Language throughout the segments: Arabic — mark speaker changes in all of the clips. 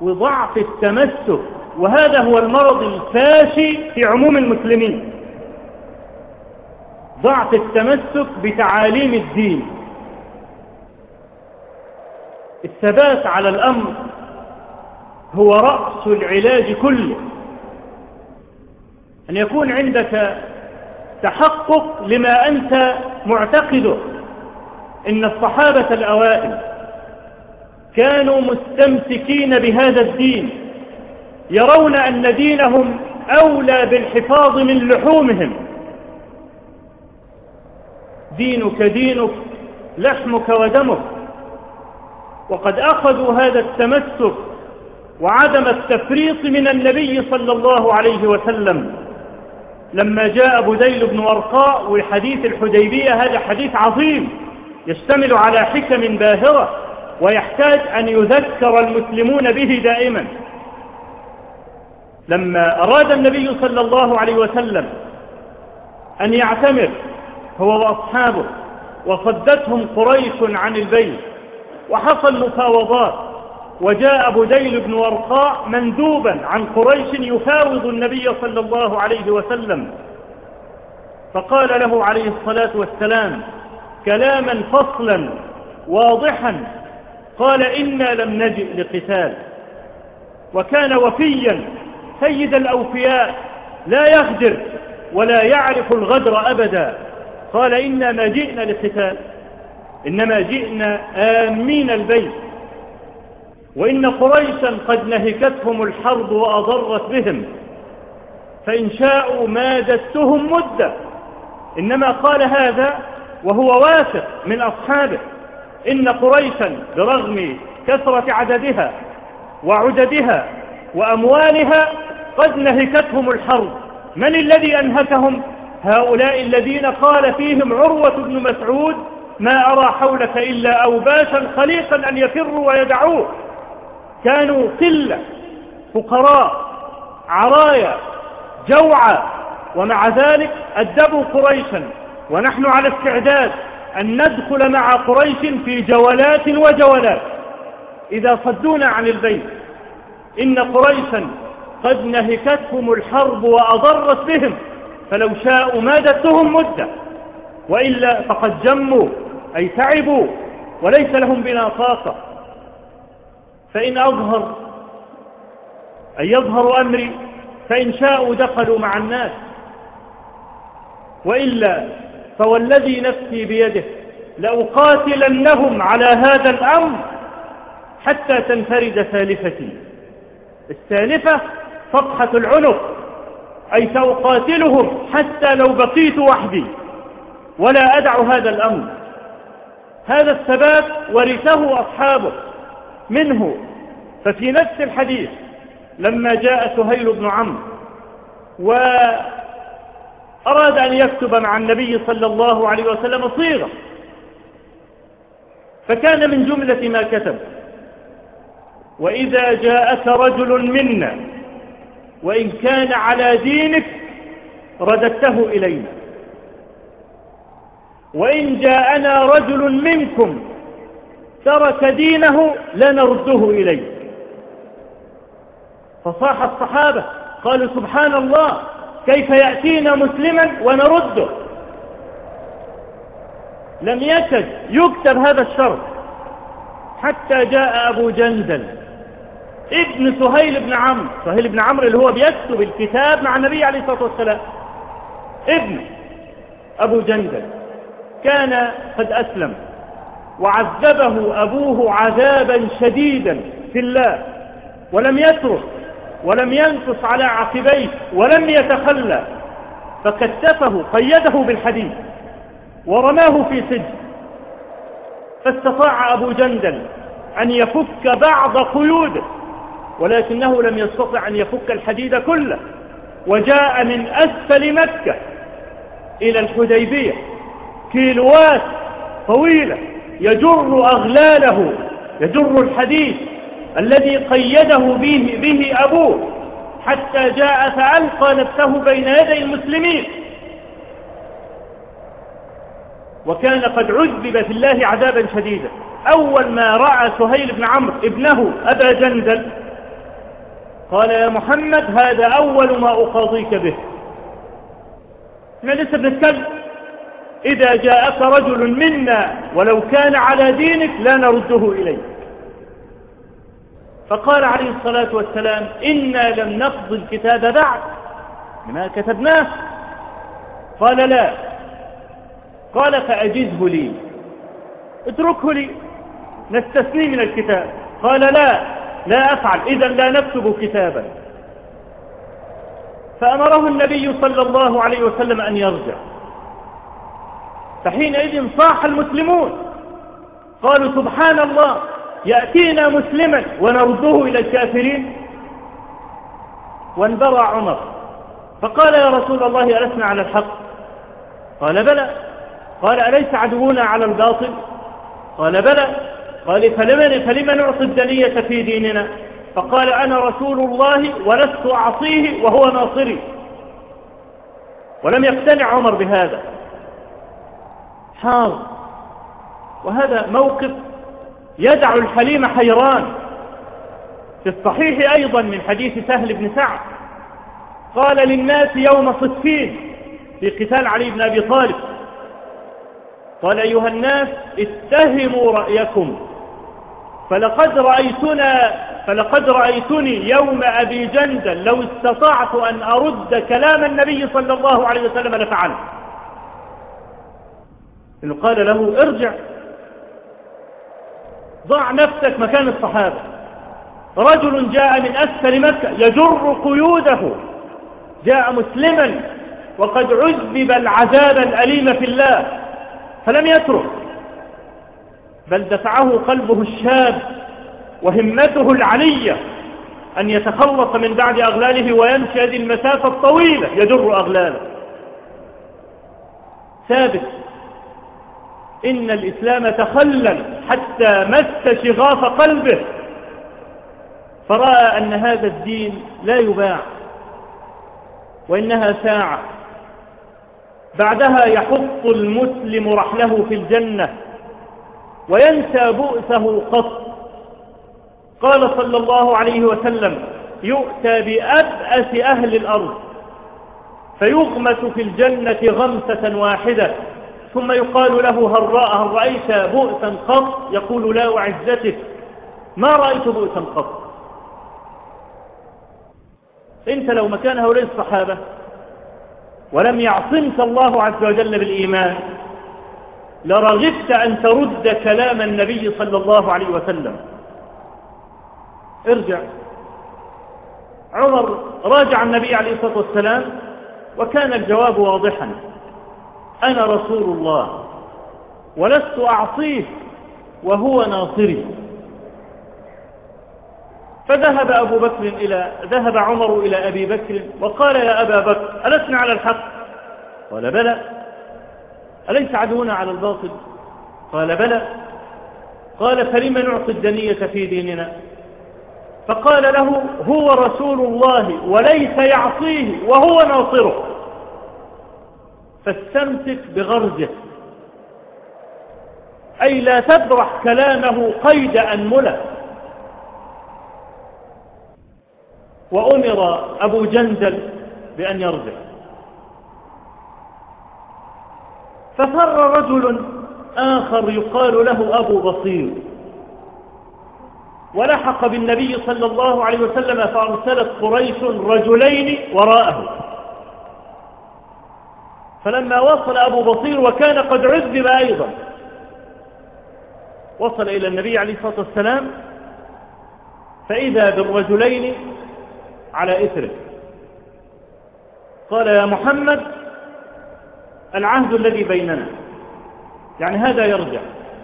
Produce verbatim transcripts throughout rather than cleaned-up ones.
Speaker 1: وضعف التمسك، وهذا هو المرض الفاشي في عموم المسلمين، ضعف التمسك بتعاليم الدين. الثبات على الأمر هو رأس العلاج كله، أن يكون عندك تحقق لما أنت معتقده. إن الصحابة الأوائل كانوا مستمسكين بهذا الدين، يرون أن دينهم أولى بالحفاظ من لحومهم. دينك دينك، لحمك ودمك. وقد أخذوا هذا التمسك وعدم التفريط من النبي صلى الله عليه وسلم لما جاء بديل بن ورقاء. وحديث الحديبية هذا حديث عظيم يشتمل على حكم باهرة، ويحتاج أن يذكر المسلمون به دائما. لما أراد النبي صلى الله عليه وسلم أن يعتمر هو وأصحابه، وصدتهم قريش عن البيت، وحصل مفاوضات، وجاء بديل بن ورقاء مندوبا عن قريش يفاوض النبي صلى الله عليه وسلم، فقال له عليه الصلاة والسلام كلاما فصلا واضحا، قال إنا لم نجئ لقتال. وكان وفيا سيد الأوفياء، لا يغدر ولا يعرف الغدر أبدا. قال إنا ما جئنا لقتال، إنما جئنا آمين البيت، وإن قريشا قد نهكتهم الحرب وأضرت بهم، فإن شاءوا مادتهم مدة. إنما قال هذا وهو واثق من أصحابه إن قريشا برغم كثرة عددها وعددها وأموالها قد نهكتهم الحرب. من الذي أنهكهم؟ هؤلاء الذين قال فيهم عروة بن مسعود ما أرى حولك إلا أوباشا خليقا أن يفروا ويدعوه. كانوا قلة، فقراء، عرايا، جوعى، ومع ذلك أدبوا قريشا. ونحن على استعداد أن ندخل مع قريش في جولات وجولات إذا صدونا عن البيت. إن قريشا قد نهكتهم الحرب وأضرت بهم، فلو شاءوا مادتهم مدة، وإلا فقد جموا أي تعبوا وليس لهم بنا طاقة. فإن أظهر أي يظهر أمري فإن شاءوا دخلوا مع الناس، وإلا فوالذي نفسي بيده لأقاتلنهم على هذا الأمر حتى تنفرد سالفتي. السالفة صفحة العنق، أي سأقاتلهم حتى لو بقيت وحدي ولا أدع هذا الأمر. هذا الثبات ورثه أصحابه منه. ففي نفس الحديث لما جاء سهيل بن عمرو وأراد أن يكتب مع النبي صلى الله عليه وسلم صيغة، فكان من جملة ما كتب: وإذا جاءك رجل منا وإن كان على دينك رددته إلينا، وإن جاءنا رجل منكم ترك دينه لنرده إليه. فصاح الصحابة قالوا سبحان الله، كيف يأتينا مسلما ونرده؟ لم يكد يكتب هذا الشرط حتى جاء أبو جندل ابن سهيل بن عمرو. سهيل بن عمرو اللي هو بيكتب الكتاب مع النبي عليه الصلاة والسلام، ابن أبو جندل كان قد أسلم، وعذبه أبوه عذابا شديدا في الله، ولم يترك ولم ينكص على عقبيه ولم يتخلى، فكتفه قيده بالحديد ورماه في سجن. فاستطاع أبو جندل أن يفك بعض قيوده، ولكنه لم يستطع أن يفك الحديد كله، وجاء من أسفل مكة إلى الحديبية كيلوات طويلة يجر أغلاله، يجر الحديد الذي قيده به, به أبوه، حتى جاء فألقى نفسه بين يدي المسلمين. وكان قد عذب في الله عذابا شديدا. أول ما رأى سهيل بن عمرو ابنه أبا جندل قال يا محمد هذا أول ما أقاضيك به. احنا لسه بنتكلم، إذا جاءك رجل منا ولو كان على دينك لا نرده إليك. فقال عليه الصلاة والسلام إنا لم نقض الكتاب بعد، لما كتبناه؟ قال لا. قال فأجزه لي، اتركه لي نستثني من الكتاب. قال لا لا أفعل، إذا لا نكتب كتابا. فأمره النبي صلى الله عليه وسلم أن يرجع. فحينئذ صاح المسلمون قالوا سبحان الله، يأتينا مسلما ونرده إلى الكافرين. وانبرى عمر فقال يا رسول الله ألسنا على الحق؟ قال بلى. قال أليس عدونا على الباطل؟ قال بلى. قال فلمن, فلمن نعطي الدنية في ديننا؟ فقال أنا رسول الله ولست أعصيه وهو ناصري. ولم يقتنع عمر بهذا، حاضر. وهذا موقف يدع الحليم حيران. في الصحيح أيضا من حديث سهل بن سعد قال للناس يوم صفين في قتال علي بن أبي طالب، قال أيها الناس اتهموا رأيكم، فلقد رأيتنا فلقد رأيتني يوم أبي جندل لو استطعت أن أرد كلام النبي صلى الله عليه وسلم لفعلت. إنه قال له ارجع، ضع نفسك مكان الصحابة. رجل جاء من أسفل مكة يجر قيوده، جاء مسلما وقد عذب العذاب الأليم في الله فلم يترك، بل دفعه قلبه الشاب وهمته العلية أن يتخلص من بعد أغلاله ويمشي هذه المسافة الطويلة يجر أغلاله. ثابت إن الإسلام تخلل حتى مس شغاف قلبه، فرأى أن هذا الدين لا يباع، وإنها ساعة بعدها يحط المسلم رحله في الجنة وينسى بؤسه قط. قال صلى الله عليه وسلم يؤتى بأبأس أهل الأرض فيغمس في الجنة غمسة واحدة، ثم يقال له هل رأى هل رأيت بؤسا قط؟ يقول لا وعزتك ما رأيت بؤسا قط. انت لو مكان هؤلاء الصحابة ولم يعصمك الله عز وجل بالإيمان لرغبت أن ترد كلام النبي صلى الله عليه وسلم. ارجع. عمر راجع النبي عليه الصلاة والسلام وكان الجواب واضحا، أنا رسول الله ولست أعصيه وهو ناصري. فذهب أبو بكر إلى ذهب عمر إلى أبي بكر وقال يا أبا بكر ألسنا على الحق؟ قال بلى. أليس عدونا على الباطل؟ قال بلى. قال فلم نعطي الدنية في ديننا؟ فقال له هو رسول الله وليس يعصيه وهو ناصره، فاستمسك بغرزه، أي لا تبرح كلامه قيد أنمله. وأمر أبو جندل بأن يرجع. ففر رجل آخر يقال له أبو بصير ولحق بالنبي صلى الله عليه وسلم، فأرسلت قريش رجلين وراءه. فلما وصل أبو بصير وكان قد عذب أيضا وصل إلى النبي عليه الصلاة والسلام فإذا بالرجلين على إثره. قال يا محمد العهد الذي بيننا، يعني هذا يرجع.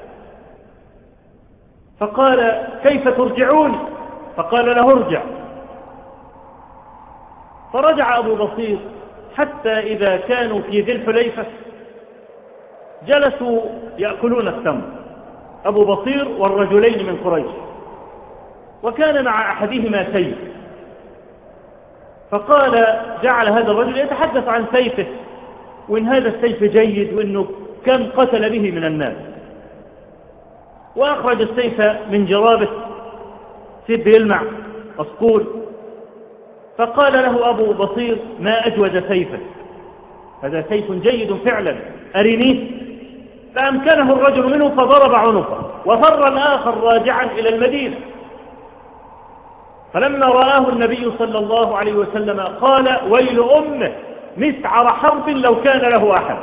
Speaker 1: فقال كيف ترجعون؟ فقال له ارجع. فرجع أبو بصير حتى إذا كانوا في ذي الحليفة جلسوا يأكلون التمر، أبو بصير والرجلين من قريش، وكان مع أحدهما سيف. فقال جعل هذا الرجل يتحدث عن سيفه وإن هذا السيف جيد وإنه كم قتل به من الناس، وأخرج السيف من جرابه، سيف يلمع مصقول، فقال له أبو بصير: ما أجود سيفك، هذا سيف جيد فعلا، أرنيه. فأمكنه الرجل منه فضرب عنقه، وفر الآخر راجعا إلى المدينة. فلما رآه النبي صلى الله عليه وسلم قال: ويل أمه، مسعر حرب لو كان له أحد.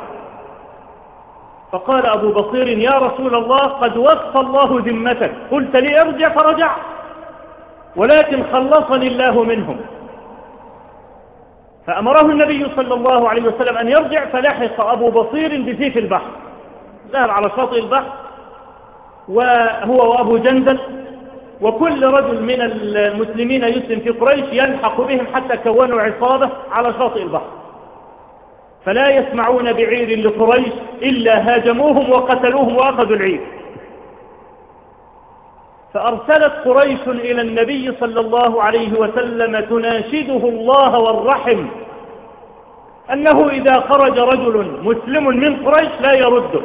Speaker 1: فقال أبو بصير: يا رسول الله، قد وفى الله ذمتك، قلت لي ارجع فرجع، ولكن خلصني الله منهم. فأمره النبي صلى الله عليه وسلم أن يرجع، فلحق أبو بصير بسيف البحر، ذهب على شاطئ البحر وهو وأبو جندل وكل رجل من المسلمين يسلم في قريش يلحق بهم حتى كونوا عصابة على شاطئ البحر، فلا يسمعون بعير لقريش إلا هاجموهم وقتلوهم وأخذوا العير. فأرسلت قريش إلى النبي صلى الله عليه وسلم تناشده الله والرحم أنه إذا خرج رجل مسلم من قريش لا يرده،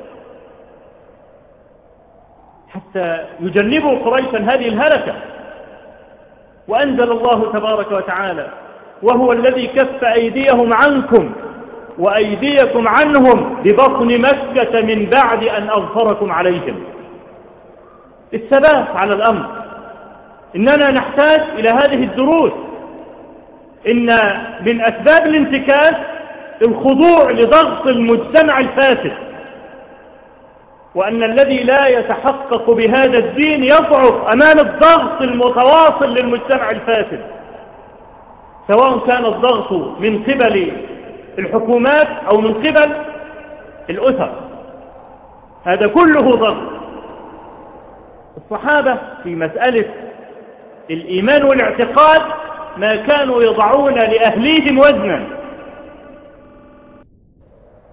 Speaker 1: حتى يجنبوا قريشا هذه الهلكة. وأنزل الله تبارك وتعالى: وهو الذي كف أيديهم عنكم وأيديكم عنهم ببطن مكة من بعد أن أظفركم عليهم. الثبات على الأمر، إننا نحتاج إلى هذه الدروس. إن من أسباب الانتكاس الخضوع لضغط المجتمع الفاسد، وأن الذي لا يتحقق بهذا الدين يضعف أمام الضغط المتواصل للمجتمع الفاسد، سواء كان الضغط من قبل الحكومات أو من قبل الأسر، هذا كله ضغط. الصحابة في مسألة الإيمان والاعتقاد ما كانوا يضعون لأهليهم وزنا،